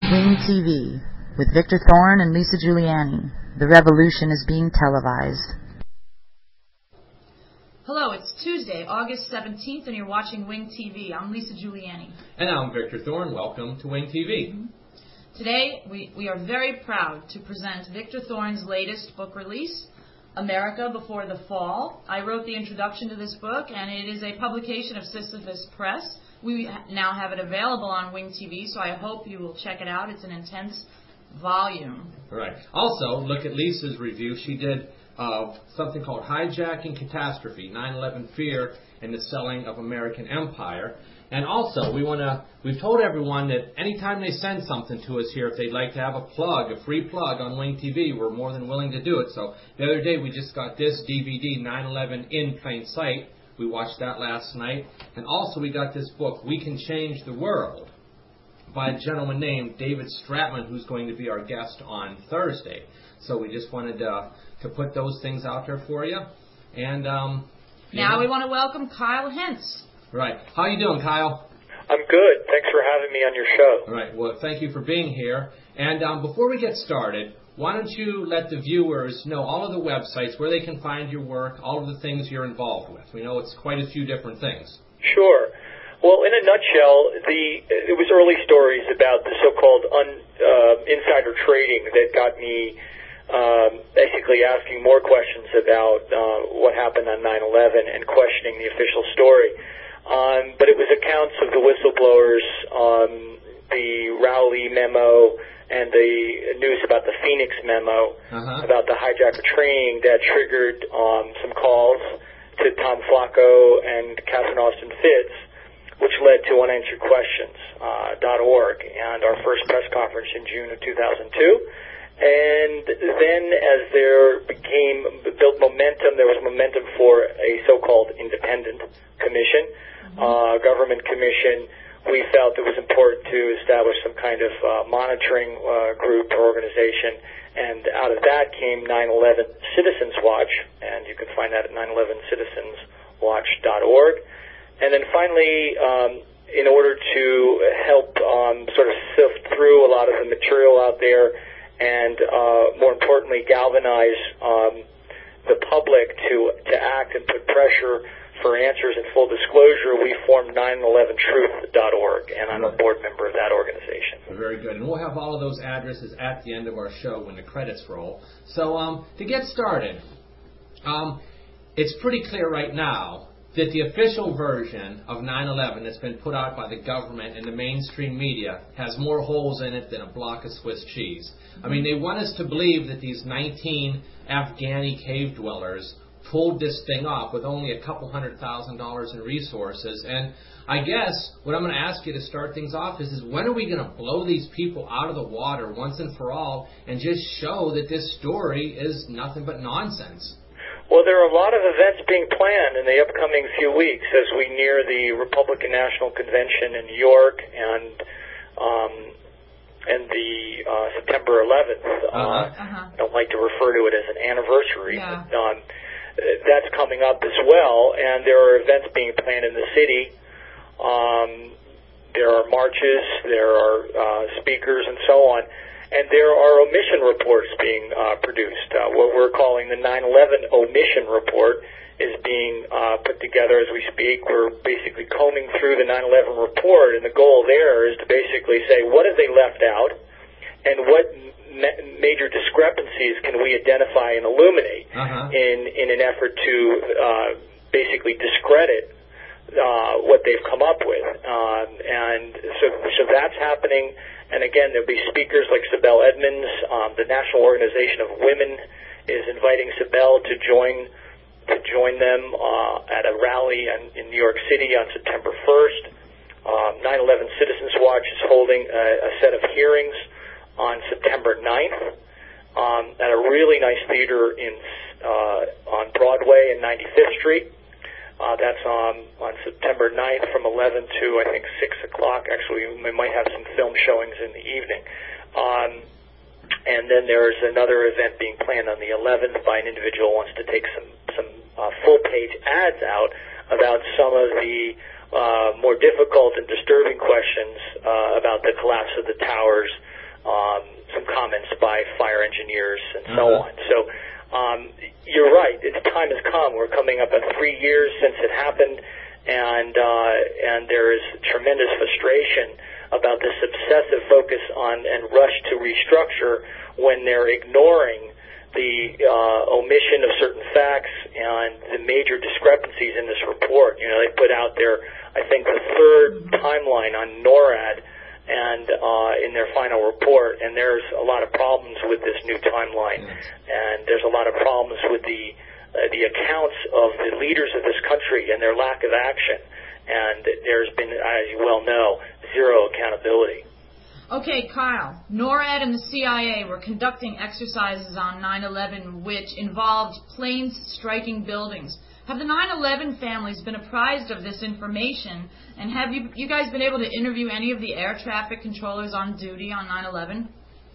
Wing TV with Victor Thorne and Lisa Giuliani. The revolution is being televised. Hello, it's Tuesday, August 17th, and you're watching Wing TV. I'm Lisa Giuliani. And I'm Victor Thorne. Welcome to Wing TV. Mm-hmm. Today, we are very proud to present Victor Thorne's latest book release, America Before the Fall. I wrote the introduction to this book, and it is a publication of Sisyphus Press. We now have it available on Wing TV, so I hope you will check it out. It's an intense volume. Right. Also, look at Lisa's review. She did something called Hijacking Catastrophe, 9/11 Fear and the Selling of American Empire. And also, we've told everyone that anytime they send something to us here, if they'd like to have a free plug on Wing TV, we're more than willing to do it. So the other day we just got this DVD, 9/11 in Plain Sight. We watched that last night. And also we got this book, We Can Change the World, by a gentleman named David Stratman, who's going to be our guest on Thursday. So we just wanted to put those things out there for you. And now we want to welcome Kyle Hentz. Right. How are you doing, Kyle? I'm good. Thanks for having me on your show. Right. Well, thank you for being here. And before we get started, why don't you let the viewers know all of the websites where they can find your work, all of the things you're involved with. We know it's quite a few different things. Sure. Well, in a nutshell, it was early stories about the so-called insider trading that got me basically asking more questions about what happened on 9/11 and questioning the official story. But it was accounts of the whistleblowers, the Rowley memo, and the news about the Phoenix memo, about the hijacker training that triggered some calls to Tom Flacco and Catherine Austin Fitts, which led to unansweredquestions.org and our first press conference in June of 2002. And then as there built momentum, there was momentum for a so-called independent commission, government commission. We felt it was important to establish some kind of monitoring group or organization, and out of that came 9/11 Citizens Watch, and you can find that at 9/11citizenswatch.org. And then finally, in order to help sort of sift through a lot of the material out there and, more importantly, galvanize the public to act and put pressure for answers and full disclosure, we formed 911truth.org, and I'm a board member of that organization. Very good. And we'll have all of those addresses at the end of our show when the credits roll. So to get started, it's pretty clear right now that the official version of 9/11 that's been put out by the government and the mainstream media has more holes in it than a block of Swiss cheese. I mean, they want us to believe that these 19 Afghani cave dwellers pulled this thing off with only a couple $100,000 in resources. And I guess what I'm going to ask you to start things off is when are we going to blow these people out of the water once and for all and just show that this story is nothing but nonsense? Well, there are a lot of events being planned in the upcoming few weeks as we near the Republican National Convention in New York and the September 11th. I don't like to refer to it as an anniversary. Yeah. But, that's coming up as well, and there are events being planned in the city. There are marches, there are speakers, and so on. And there are omission reports being produced. What we're calling the 9/11 omission report is being put together as we speak. We're basically combing through the 9/11 report, and the goal there is to basically say, what have they left out, and what major discrepancies can we identify and illuminate in an effort to basically discredit what they've come up with. And so that's happening. And again, there'll be speakers like Sibel Edmonds. The National Organization of Women is inviting Sibel to join them at a rally in New York City on September 1st. 9/11 Citizens Watch is holding a set of hearings on September 9th at a really nice theater on Broadway and 95th Street. That's on September 9th from 11 to, I think, 6 o'clock. Actually, we might have some film showings in the evening. And then there's another event being planned on the 11th by an individual who wants to take some full-page ads out about some of the more difficult and disturbing questions about the collapse of the towers some comments by fire engineers and so on. So you're right. Its time has come. We're coming up on 3 years since it happened, and there is tremendous frustration about this obsessive focus on and rush to restructure when they're ignoring the omission of certain facts and the major discrepancies in this report. You know, they put out their, I think, the third timeline on NORAD and in their final report, and there's a lot of problems with this new timeline, and there's a lot of problems with the accounts of the leaders of this country and their lack of action, and there's been, as you well know, zero accountability. Okay, Kyle, NORAD and the CIA were conducting exercises on 9/11 which involved planes striking buildings. Have the 9/11 families been apprised of this information, and have you guys been able to interview any of the air traffic controllers on duty on 9/11?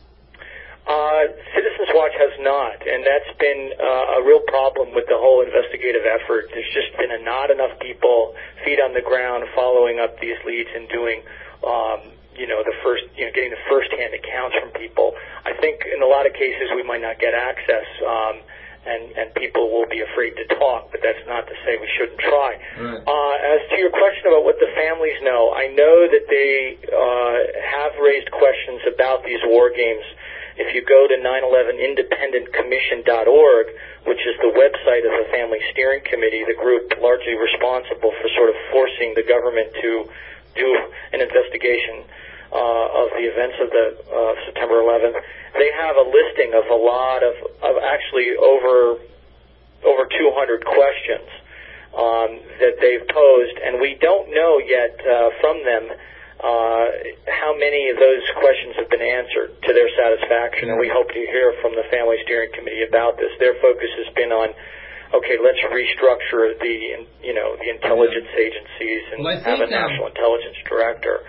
Citizens Watch has not, and that's been a real problem with the whole investigative effort. There's just been not enough people, feet on the ground, following up these leads and doing getting the first-hand accounts from people. I think in a lot of cases we might not get access, and people will be afraid to talk, but that's not to say we shouldn't try. Right. As to your question about what the families know, I know that they have raised questions about these war games. If you go to 9/11independentcommission.org, which is the website of the Family Steering Committee, the group largely responsible for sort of forcing the government to do an investigation of the events of the September 11th, they have a listing of a lot of actually over 200 questions that they've posed, and we don't know yet from them how many of those questions have been answered to their satisfaction, and we hope to hear from the Family Steering Committee about this. Their focus has been on, okay, let's restructure the intelligence agencies and have a national intelligence director.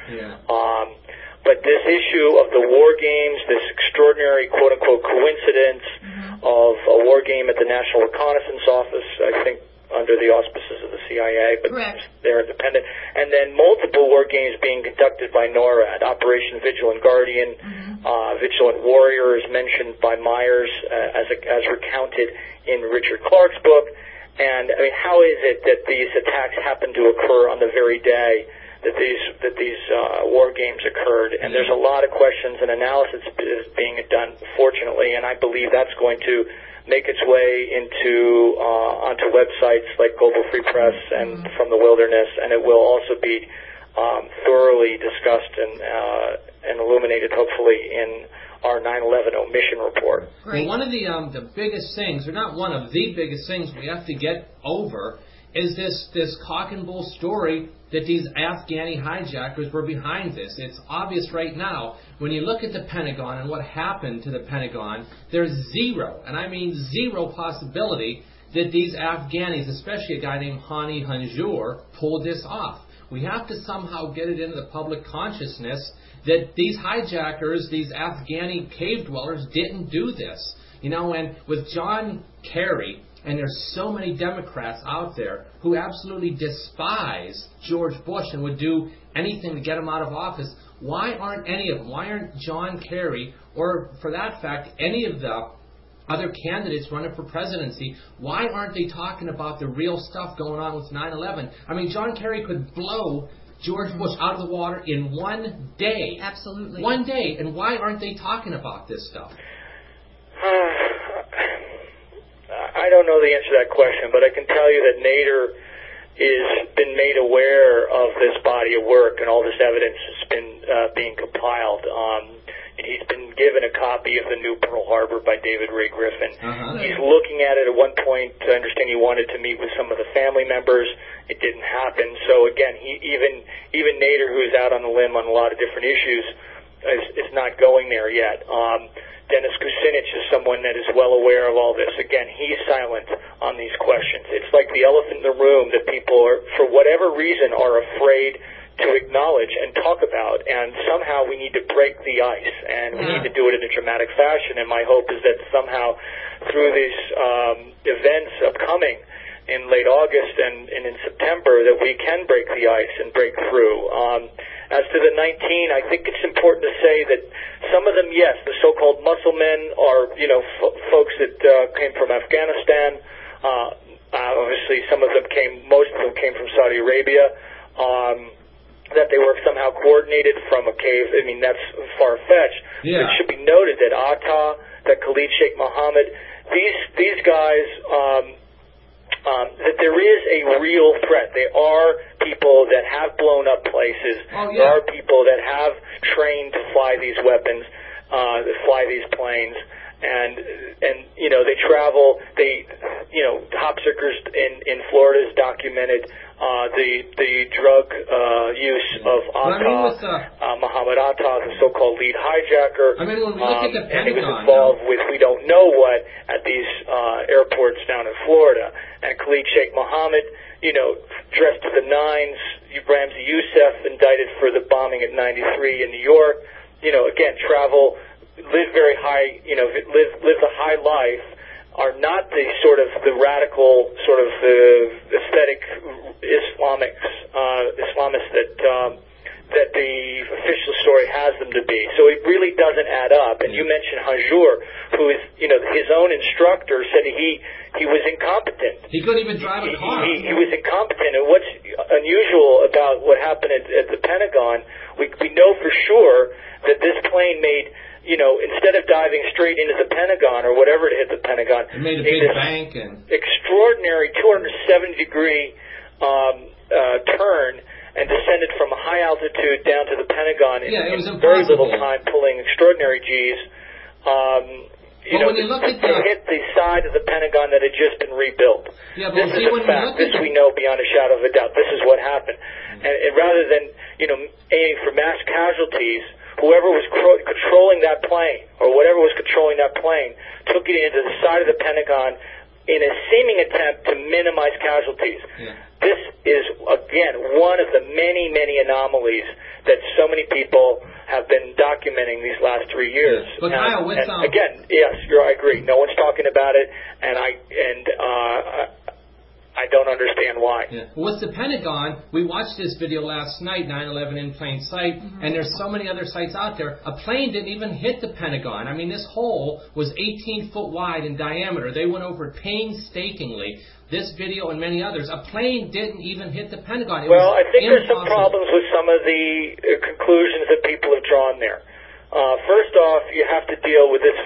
But this issue of the war games, this extraordinary quote-unquote coincidence of a war game at the National Reconnaissance Office, I think under the auspices of the CIA, but they're independent, and then multiple war games being conducted by NORAD, Operation Vigilant Guardian, Vigilant Warrior is mentioned by Myers as recounted in Richard Clark's book. And I mean, how is it that these attacks happen to occur on the very day that these war games occurred? And there's a lot of questions, and analysis is being done, fortunately, and I believe that's going to make its way onto websites like Global Free Press and From the Wilderness, and it will also be thoroughly discussed and illuminated, hopefully, in our 9/11 omission report. Well, one of the biggest things, or not one of the biggest things we have to get over is this cock and bull story that these Afghani hijackers were behind this. It's obvious right now, when you look at the Pentagon and what happened to the Pentagon, there's zero, and I mean zero possibility that these Afghanis, especially a guy named Hani Hanjour, pulled this off. We have to somehow get it into the public consciousness that these hijackers, these Afghani cave dwellers, didn't do this. You know, and with John Kerry, and there's so many Democrats out there who absolutely despise George Bush and would do anything to get him out of office. Why aren't any of them? Why aren't John Kerry, or for that fact, any of the other candidates running for presidency, why aren't they talking about the real stuff going on with 9/11? I mean, John Kerry could blow George Bush out of the water in one day. Absolutely. One day. And why aren't they talking about this stuff? I don't know the answer to that question, but I can tell you that Nader has been made aware of this body of work, and all this evidence has been being compiled. He's been given a copy of the new Pearl Harbor by David Ray Griffin. He's looking at it. At one point, I understand he wanted to meet with some of the family members. It didn't happen. So again, even Nader, who's out on the limb on a lot of different issues, is not going there yet. Dennis Kucinich is someone that is well aware of all this. Again, he's silent on these questions. It's like the elephant in the room that people are, for whatever reason, are afraid to acknowledge and talk about, and somehow we need to break the ice, and we need to do it in a dramatic fashion, and my hope is that somehow through these events upcoming in late August and in September that we can break the ice and break through. As to the 19, I think it's important to say that some of the yes, the so-called muscle men are, folks that came from Afghanistan. Obviously, most of them came from Saudi Arabia. That they were somehow coordinated from a cave. I mean, that's far-fetched. Yeah. It should be noted that that Khalid Sheikh Mohammed, these guys, that there is a real threat. They are people that have blown up places. Oh, yeah. There are people that have trained to fly these weapons, that fly these planes. And they travel. Top seekers in Florida has documented the drug use of Muhammad Atta, the so-called lead hijacker. I mean, when we look at the Pentagon, and he was involved with we don't know what at these airports down in Florida. And Khalid Sheikh Mohammed, dressed to the nines. Ramzi Youssef, indicted for the bombing at 93 in New York. Again, travel. Live very high, live the high life, are not the sort of the radical sort of aesthetic Islamists that the official story has them to be. So it really doesn't add up. And you mentioned Hanjour, who is, his own instructor said he was incompetent. He couldn't even drive a car. He was incompetent. And what's unusual about what happened at the Pentagon, we know for sure that this plane made, instead of diving straight into the Pentagon or whatever to hit the Pentagon, it made a big bank and extraordinary 270-degree turn and descended from a high altitude down to the Pentagon in very little time, pulling extraordinary G's. When you look at hit the side of the Pentagon that had just been rebuilt. Yeah, but this is a fact. This we know beyond a shadow of a doubt. This is what happened. And rather than aiming for mass casualties, whoever was controlling that plane, or whatever was controlling that plane, took it into the side of the Pentagon in a seeming attempt to minimize casualties. Yeah. This is, again, one of the many, many anomalies that so many people have been documenting these last 3 years. Yeah. But Kyle, again, yes, I agree. No one's talking about it, and I don't understand why. Yeah. With the Pentagon, we watched this video last night, 9/11 in plain sight, and there's so many other sites out there. A plane didn't even hit the Pentagon. I mean, this hole was 18 foot wide in diameter. They went over it painstakingly. This video and many others. A plane didn't even hit the Pentagon. I think there's some problems with some of the conclusions that people have drawn there. First off, you have to deal with this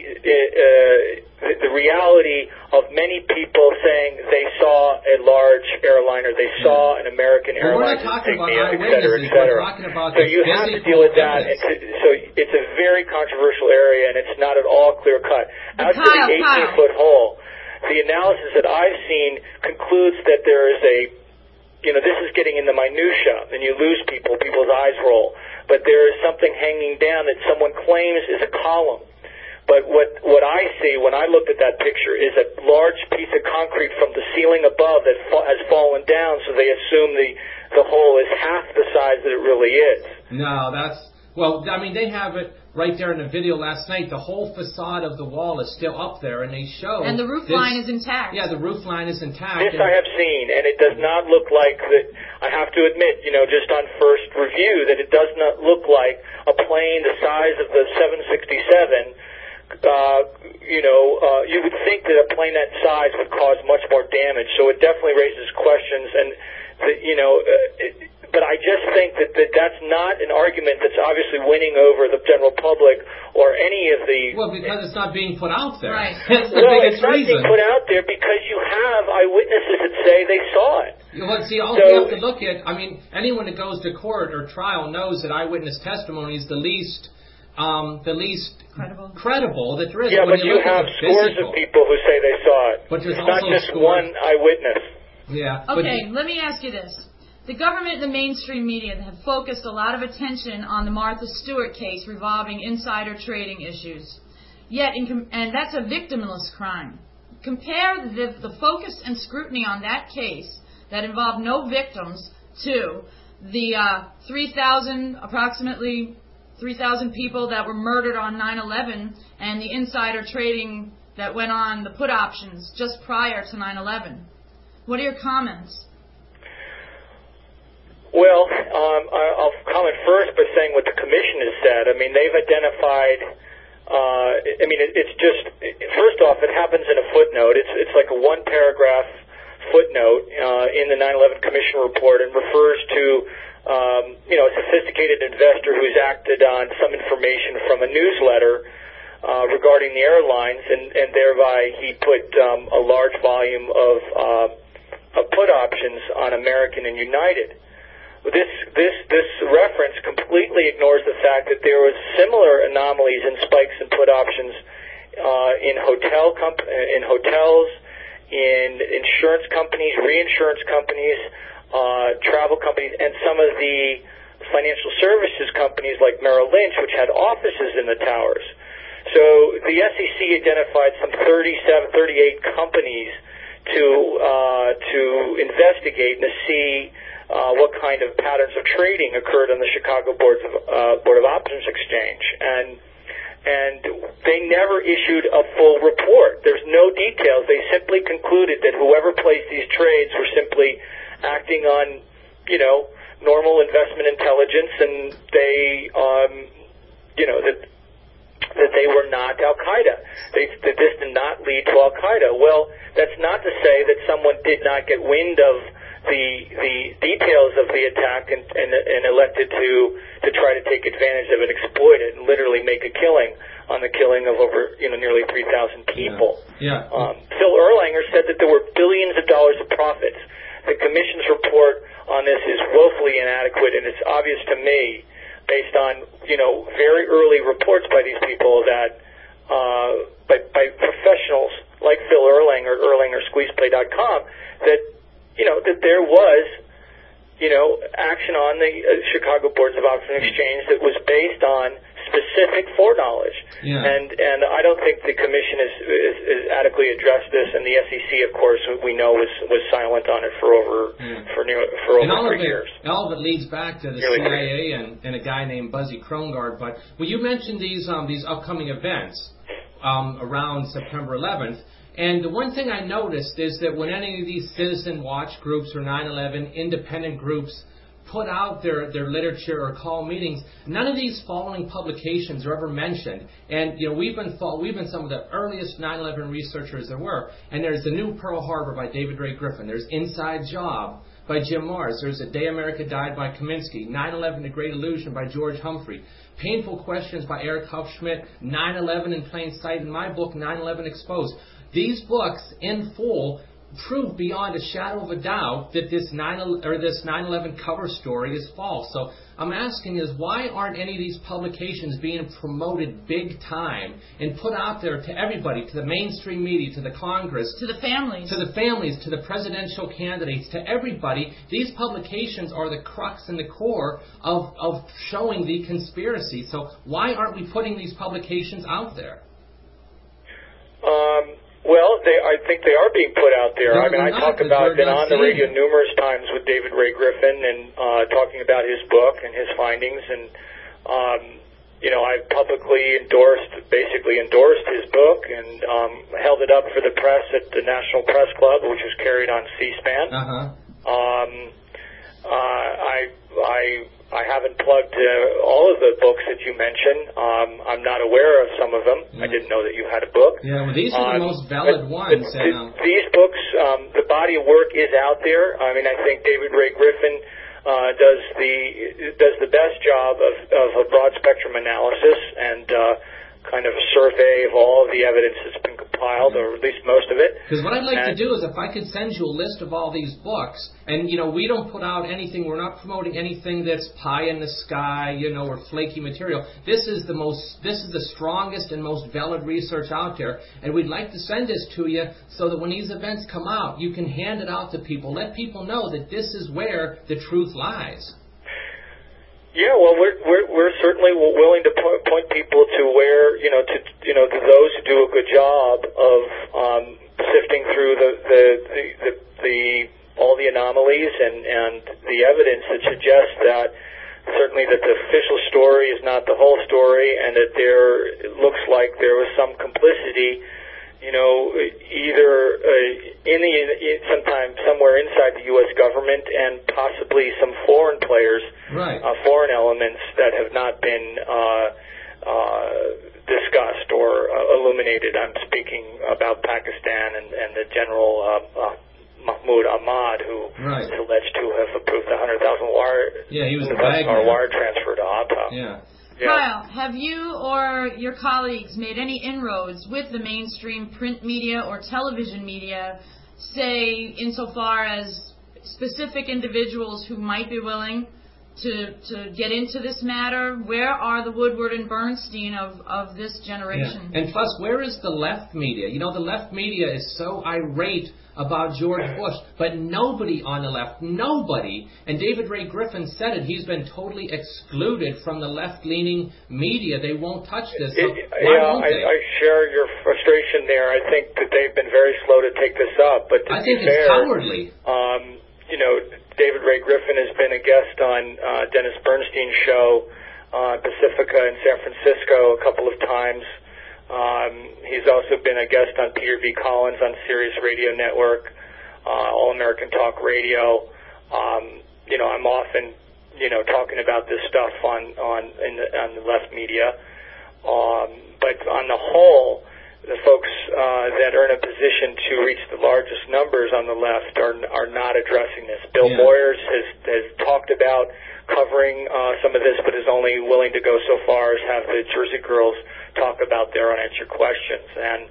the reality of many people saying they saw a large airliner, they saw an American airliner, insignia, et cetera, et cetera. So you have to deal with that. So it's a very controversial area, and it's not at all clear cut. As for the 18-foot hole, the analysis that I've seen concludes that there is this is getting in the minutia, and you lose people's eyes roll. But there is something hanging down that someone claims is a column. But what I see when I looked at that picture is a large piece of concrete from the ceiling above that has fallen down, so they assume the hole is half the size that it really is. No, they have it right there in the video last night. The whole facade of the wall is still up there, and they show... And the roof line is intact. Yeah, the roof line is intact. This I have seen, and it does not look like that. I have to admit, just on first review, that it does not look like a plane the size of the 767. You would think that a plane that size would cause much more damage. So it definitely raises questions, and but I just think that that's not an argument that's obviously winning over the general public or any of the... Well, because it's not being put out there. Right. That's the biggest it's not reason. being put out there because you have eyewitnesses that say they saw it. Well, see, all you have to look at, anyone that goes to court or trial knows that eyewitness testimony is the least credible that there is. Yeah, but you have scores of people who say they saw it. But there's it's not just one eyewitness. Yeah. Okay, let me ask you this. The government and the mainstream media have focused a lot of attention on the Martha Stewart case revolving insider trading issues. And that's a victimless crime. Compare the focus and scrutiny on that case that involved no victims to the approximately 3,000 people that were murdered on 9/11 and the insider trading that went on, the put options just prior to 9/11. What are your comments? Well, I'll comment first by saying what the commission has said. I mean, they've identified. It's just, first off, it happens in a footnote. It's like a one-paragraph footnote in the 9/11 Commission report, and refers to a sophisticated investor who's acted on some information from a newsletter regarding the airlines, and thereby he put a large volume of put options on American and United. This reference completely ignores the fact that there was similar anomalies and spikes in put options in hotels, in insurance companies, reinsurance companies, travel companies, and some of the financial services companies like Merrill Lynch, which had offices in the towers. So the SEC identified some 38 companies to investigate and to see what kind of patterns of trading occurred on the Chicago Board of Options Exchange, and they never issued a full report. There's no details. They simply concluded that whoever placed these trades were simply acting on, normal investment intelligence, and they, that they were not Al-Qaeda. That this did not lead to Al-Qaeda. Well, that's not to say that someone did not get wind of the details of the attack and elected to try to take advantage of it, exploit it, and literally make a killing on the killing of over nearly 3,000 people. Yeah. Phil Erlanger said that there were billions of dollars of profits. The Commission's report on this is woefully inadequate, and it's obvious to me, based on very early reports by these people that by professionals like Phil Erlanger, ErlangerSqueezeplay.com, that there was, action on the Chicago Boards of Options Exchange that was based on specific foreknowledge. Yeah. And I don't think the Commission is adequately addressed this, and the SEC, of course, we know was silent on it for over 3 years. All of it leads back to the CIA and a guy named Buzzy Krongard. But you mentioned these upcoming events around September 11th. And the one thing I noticed is that when any of these citizen watch groups or 9/11 independent groups put out their literature or call meetings, none of these following publications are ever mentioned. And we've been some of the earliest 9/11 researchers there were. And there's The New Pearl Harbor by David Ray Griffin. There's Inside Job by Jim Marrs. There's A Day America Died by Kaminsky. 9/11 The Great Illusion by George Humphrey. Painful Questions by Eric Hufschmidt. 9/11 in Plain Sight in my book, 9/11 Exposed. These books, in full, prove beyond a shadow of a doubt that this 9/11 cover story is false. So I'm asking is, why aren't any of these publications being promoted big time and put out there to everybody, to the mainstream media, to the Congress, to the families, to the presidential candidates, to everybody? These publications are the crux and the core of showing the conspiracy. So why aren't we putting these publications out there? Well, I think they are being put out there. I mean, I talk about, been on the radio numerous times with David Ray Griffin and talking about his book and his findings, and I've publicly basically endorsed his book and held it up for the press at the National Press Club, which was carried on C-SPAN. I haven't plugged all of the books that you mentioned. I'm not aware of some of them. I didn't know that you had a book. Yeah, well, these are the most valid ones. These books, the body of work is out there. I mean, I think David Ray Griffin does the best job of a broad spectrum analysis and kind of a survey of all of the evidence that's been compiled, or at least most of it. Because what I'd like to do is, if I could send you a list of all these books, and we don't put out anything, we're not promoting anything that's pie in the sky, or flaky material. This is the strongest and most valid research out there, and we'd like to send this to you so that when these events come out, you can hand it out to people. Let people know that this is where the truth lies. Yeah, well, we're certainly willing to point people to where to those who do a good job of sifting through all the anomalies and the evidence that suggests that certainly that the official story is not the whole story, and that it looks like there was some complicity either sometime somewhere inside the U.S. government and possibly some foreign players, right. Foreign elements that have not been discussed or illuminated. I'm speaking about Pakistan and the General Mahmoud Ahmad, who right. is alleged to have approved the 100,000 wire transfer to Atta. Yeah. Yeah. Kyle, have you or your colleagues made any inroads with the mainstream print media or television media, say, insofar as specific individuals who might be willing to get into this matter? Where are the Woodward and Bernstein of this generation? Yeah. And plus, where is the left media? The left media is so irate about George Bush, but nobody on the left, nobody, and David Ray Griffin said it, he's been totally excluded from the left-leaning media. They won't touch this. So why won't they? I share your frustration there. I think that they've been very slow to take this up, but to be fair, it's cowardly. David Ray Griffin has been a guest on Dennis Bernstein's show, Pacifica in San Francisco, a couple of times. He's also been a guest on Peter V. Collins on Sirius Radio Network, All American Talk Radio. I'm often, talking about this stuff on the left media. But on the whole, the folks that are in a position to reach the largest numbers on the left are not addressing this. Bill Moyers has talked about covering some of this, but is only willing to go so far as have the Jersey Girls talk about their unanswered questions. And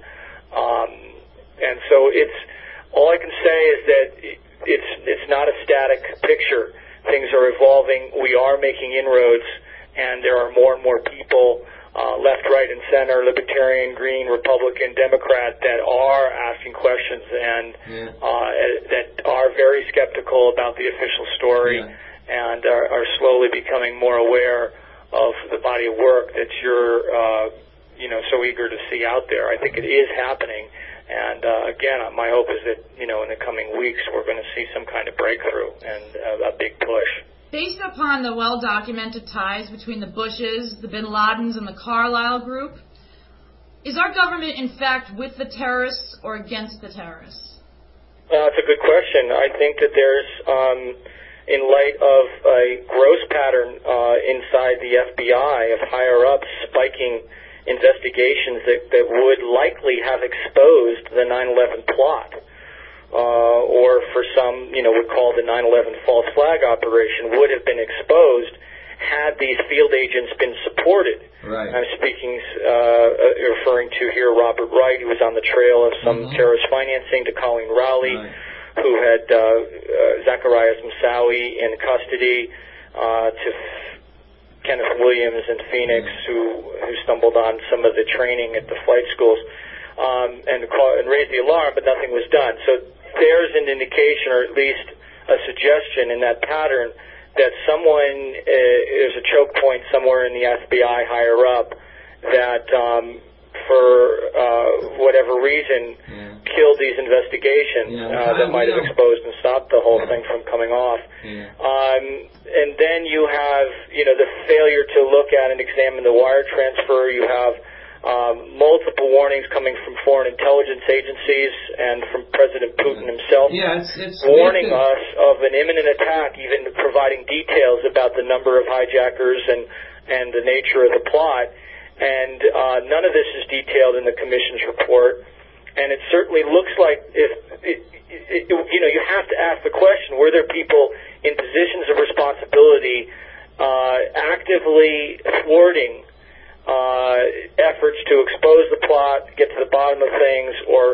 so it's all I can say is that it's not a static picture. Things are evolving. We are making inroads, and there are more and more people, left, right, and center, Libertarian, Green, Republican, Democrat, that are asking questions and that are very skeptical about the official story and are slowly becoming more aware of the body of work that you're, so eager to see out there. I think it is happening. And, again, my hope is that, in the coming weeks, we're going to see some kind of breakthrough and a big push. Based upon the well-documented ties between the Bushes, the Bin Ladens, and the Carlyle Group, is our government, in fact, with the terrorists or against the terrorists? That's a good question. I think that there's, in light of a gross pattern inside the FBI of higher-ups spiking investigations that would likely have exposed the 9/11 plot, or for some, would call the 9/11 false flag operation, would have been exposed had these field agents been supported. Right. I'm speaking, referring to here Robert Wright, who was on the trail of some terrorist financing, to Colleen Rowley, who had Zacharias Moussaoui in custody, to Kenneth Williams in Phoenix, who stumbled on some of the training at the flight schools, and raised the alarm, but nothing was done. So there's an indication, or at least a suggestion in that pattern, that there's a choke point somewhere in the FBI higher up that, for whatever reason, killed these investigations that might have exposed and stopped the whole thing from coming off. And then you have, the failure to look at and examine the wire transfer. You have multiple warnings coming from foreign intelligence agencies and from President Putin himself, warning us of an imminent attack, even providing details about the number of hijackers and the nature of the plot. And none of this is detailed in the Commission's report. And it certainly looks like you have to ask the question, were there people in positions of responsibility actively thwarting efforts to expose the plot, get to the bottom of things, or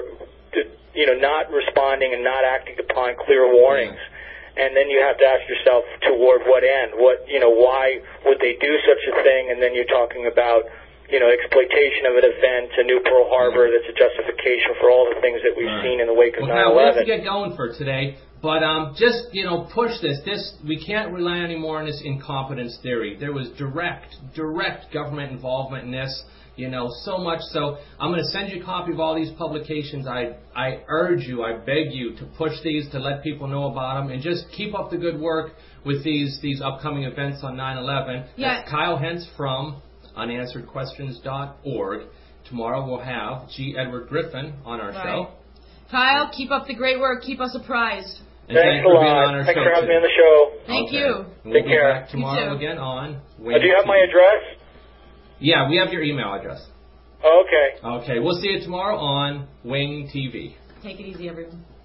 not responding and not acting upon clear warnings? And then you have to ask yourself, toward what end? Why would they do such a thing? And then you're talking about exploitation of an event, a new Pearl Harbor, that's a justification for all the things that we've seen in the wake of 9/11. Now, we have to get going for today, but just, push this. We can't rely anymore on this incompetence theory. There was direct government involvement in this, so much so. I'm going to send you a copy of all these publications. I urge you, I beg you to push these, to let people know about them, and just keep up the good work with these upcoming events on 9/11. Yeah. That's Kyle Hentz from unansweredquestions.org. Tomorrow we'll have G. Edward Griffin on our show. Kyle, keep up the great work. Keep us apprised. And Thanks for a being lot. on our Thanks show for having today. me on the show. Thank you. And we'll Take be care. back tomorrow You too. again on Do you have my address? Yeah, we have your email address. Oh, okay. Okay, we'll see you tomorrow on Wing TV. Take it easy, everyone.